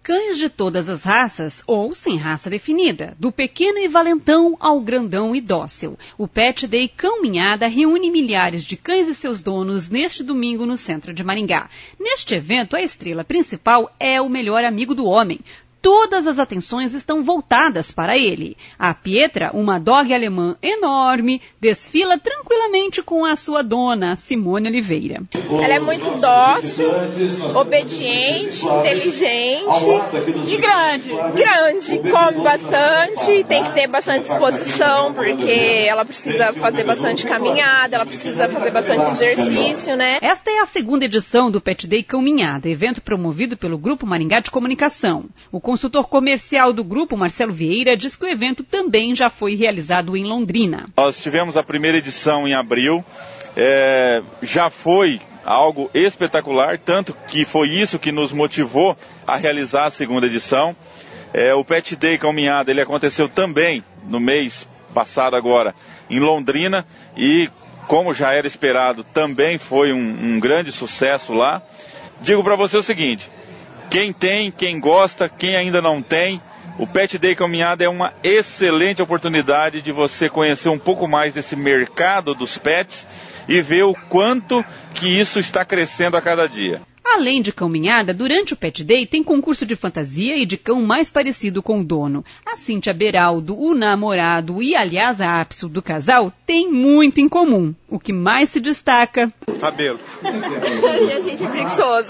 cães de todas as raças ou sem raça definida, do pequeno e valentão ao grandão e dócil. O Pet Day Cão Minhada reúne milhares de cães e seus donos neste domingo no centro de Maringá. Neste evento, a estrela principal é o melhor amigo do homem. Todas as atenções estão voltadas para ele. A Pietra, uma dog alemã enorme, desfila tranquilamente com a sua dona, Simone Oliveira. Ela é muito dócil, obediente, inteligente e grande. Grande, come bastante, tem que ter bastante disposição, porque ela precisa fazer bastante caminhada, ela precisa fazer bastante exercício, né? Esta é a segunda edição do Pet Day Cão Minhada, evento promovido pelo Grupo Maringá de Comunicação. O consultor comercial do grupo, Marcelo Vieira, diz que o evento também já foi realizado em Londrina. Nós tivemos a primeira edição em abril, já foi algo espetacular, tanto que foi isso que nos motivou a realizar a segunda edição. O Pet Day Cão Minhada, ele aconteceu também no mês passado agora em Londrina e, como já era esperado, também foi um grande sucesso lá. Digo para você o seguinte: quem tem, quem gosta, quem ainda não tem, o Pet Day Cão Minhada é uma excelente oportunidade de você conhecer um pouco mais desse mercado dos pets e ver o quanto que isso está crescendo a cada dia. Além de cão minhada, durante o Pet Day tem concurso de fantasia e de cão mais parecido com o dono. A Cíntia Beraldo, o namorado e, aliás, a ápice do casal tem muito em comum. O que mais se destaca? Cabelo. E a gente é preguiçoso.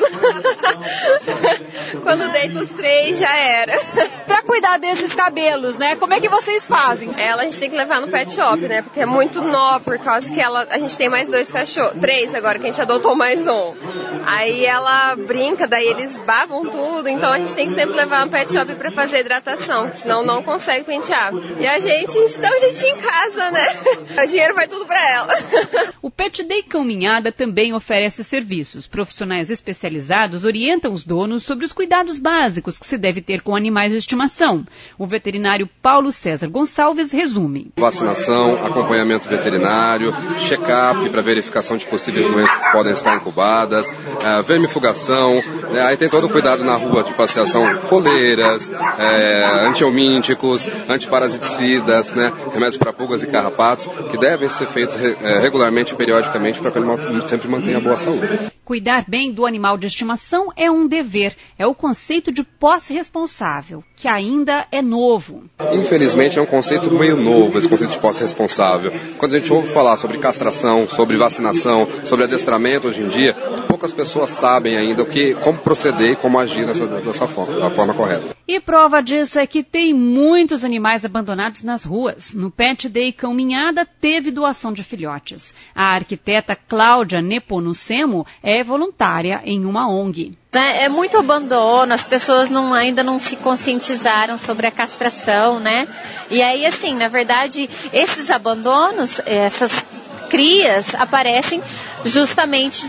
Quando deita os três, já era. Para cuidar desses cabelos, né? Como é que vocês fazem? Ela a gente tem que levar no pet shop, né? Porque é muito nó, por causa que a gente tem mais 2 cachorros. 3 agora, que a gente adotou mais um. Aí ela brinca, daí eles babam tudo, então a gente tem que sempre levar no pet shop pra fazer hidratação, senão não consegue pentear. E a gente dá um jeitinho em casa, né? O dinheiro vai tudo pra ela. O Pet Day Cão Minhada também oferece serviços. Profissionais especializados orientam os donos sobre os cuidados básicos que se deve ter com animais de estimação. O veterinário Paulo César Gonçalves resume. Vacinação, acompanhamento veterinário, check-up para verificação de possíveis doenças que podem estar incubadas, vermifugação, aí tem todo o cuidado na rua de passeação, coleiras, antihelmínticos, antiparasiticidas, né, remédios para pulgas e carrapatos, que devem ser feitos regularmente e periodicamente para que o animal sempre mantenha boa saúde. Cuidar bem do animal de estimação é um dever, é o conceito de posse responsável, que ainda é novo. Infelizmente é um conceito meio novo, esse conceito de posse responsável. Quando a gente ouve falar sobre castração, sobre vacinação, sobre adestramento hoje em dia, poucas pessoas sabem ainda como proceder e como agir dessa forma, da forma correta. E prova disso é que tem muitos animais abandonados nas ruas. No Pet Day Cão Minhada teve doação de filhotes. A arquiteta Cláudia Nepomucemo é voluntária em uma ONG. É muito abandono, as pessoas ainda não se conscientizaram sobre a castração, né? E aí, assim, na verdade, esses abandonos, essas crias aparecem justamente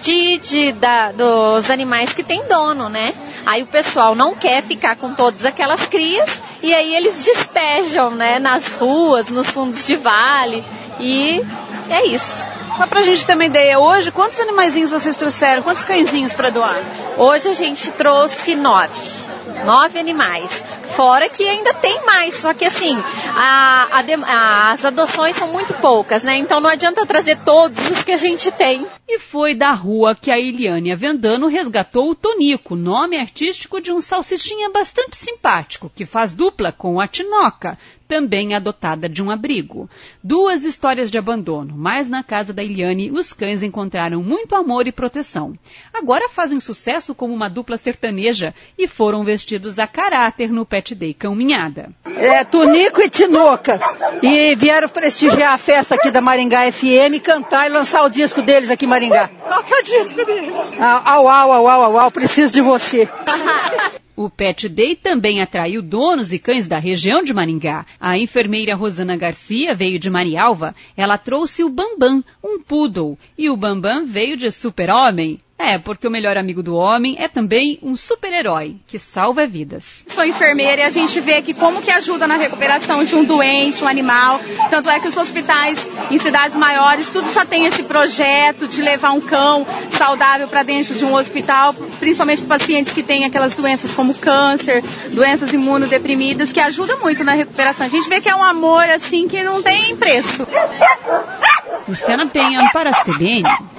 dos animais que têm dono, né? Aí o pessoal não quer ficar com todas aquelas crias e aí eles despejam, né, nas ruas, nos fundos de vale e é isso. Só pra gente ter uma ideia, hoje quantos animaizinhos vocês trouxeram? Quantos cãezinhos para doar? Hoje a gente trouxe 9 animais, fora que ainda tem mais, só que assim, as adoções são muito poucas, né? Então não adianta trazer todos os que a gente tem. E foi da rua que a Eliane Avendano resgatou o Tonico, nome artístico de um salsichinha bastante simpático, que faz dupla com a Tinoca, também adotada de um abrigo. 2 histórias de abandono, mas na casa da Eliane os cães encontraram muito amor e proteção. Agora fazem sucesso como uma dupla sertaneja e foram vestidos a caráter no Pet Day Cão Minhada. Tonico e Tinoca. E vieram prestigiar a festa aqui da Maringá FM, cantar e lançar o disco deles aqui em Maringá. Qual que é o disco deles? Au, preciso de você. O Pet Day também atraiu donos e cães da região de Maringá. A enfermeira Rosana Garcia veio de Marialva. Ela trouxe o Bambam, um poodle. E o Bambam veio de Super-Homem. É, porque o melhor amigo do homem é também um super-herói que salva vidas. Sou enfermeira e a gente vê aqui como que ajuda na recuperação de um doente, um animal. Tanto é que os hospitais em cidades maiores, tudo já tem esse projeto de levar um cão saudável para dentro de um hospital, principalmente para pacientes que têm aquelas doenças como câncer, doenças imunodeprimidas, que ajuda muito na recuperação. A gente vê que é um amor assim que não tem preço. Luciana Penha para a CBN.